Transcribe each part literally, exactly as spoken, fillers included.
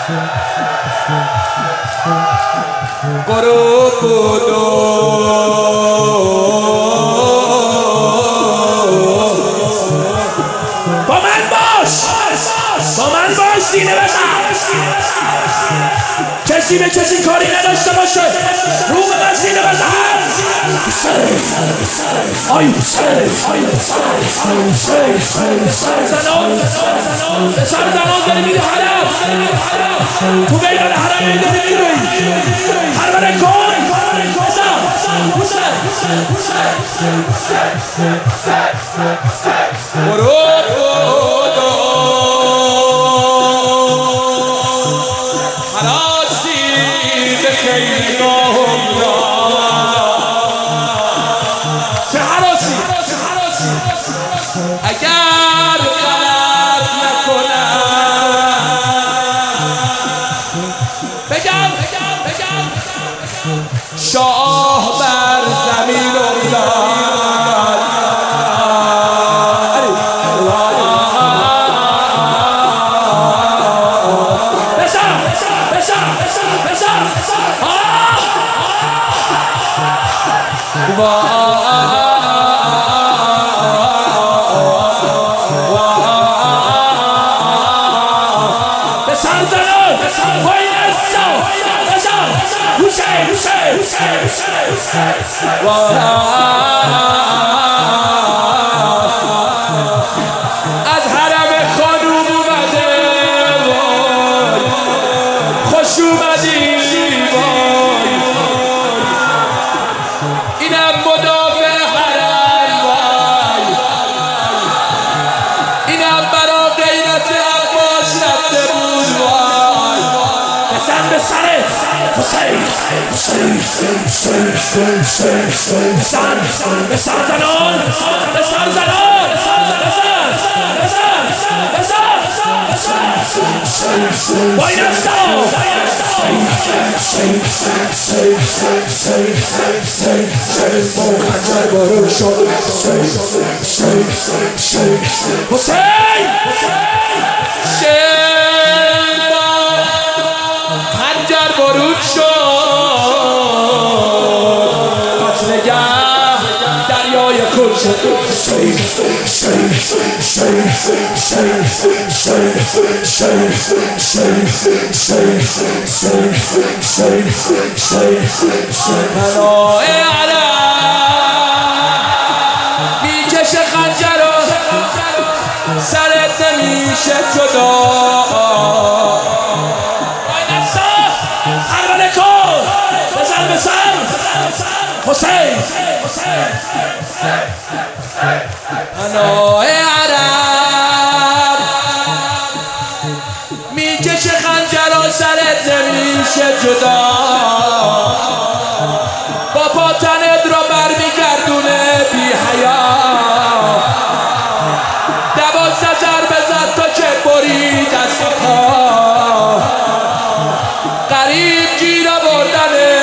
غروب بودو با من باش با من باش سینه بزن کسی به کسی کاری نداشته باشه رو به من سینه بزن آی زنان به سر زنان داری میری حرم تو بیدان حرم این داری میری حرمانه کن غروب بودو حراستی به خیرگاهم چه حراسی اگر غلط نکنم بگم شاه بر زمین افتاد بسر بسر بسر بسر زنان پایین اصلا حسین حسین از حرم خانوم اومده خوش اومدی اینم مدافع حرم اینم برا غیرت عباس رفته بود بزن به سرت حسین بسن بسن زنان بسن زنان با این افسان خنجر بارون شد حسین خنجر بارون شد دریای خود شد پناه عرب میکشه خنجر و سرت نمیشه جدا حرمانه کن بزن به سر حسین پناه عرب میکشه خنجر و سرت نمیشه جدا با پا تنت را برمیگردونه بی حیا دوازده ضربه زد تا که برید دست و پا غریب گیر آوردنه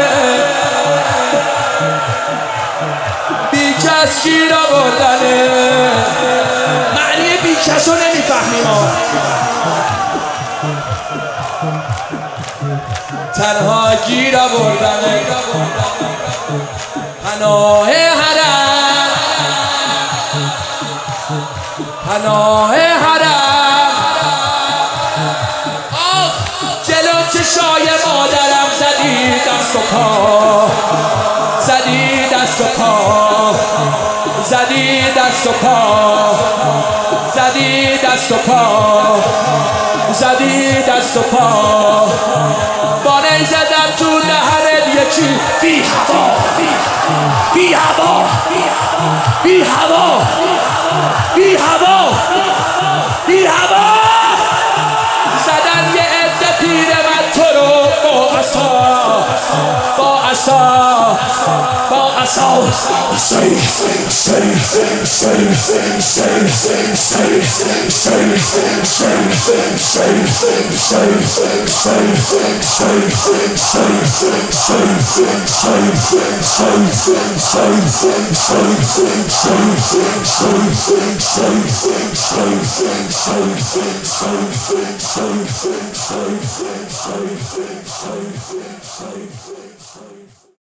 بی کس گیر آوردنه معنی بی کس رو نمیفهمیم تنها گیر آوردنه پناه حرم پناه حرم آخ جلو چشای مادرم زدی دست و پا زدی دست و پا زدی دست و پا زدی دست و پا زدی دست و پا بانه زدم تو نهرت یکی بی هوا بی هوا بی هوا بی هوا بی هوا زدن یه عده پیر من تو رو با عصا با عصا با عصا حسین حسین حسین حسین حسین حسین حسین حسین حسین حسین حسین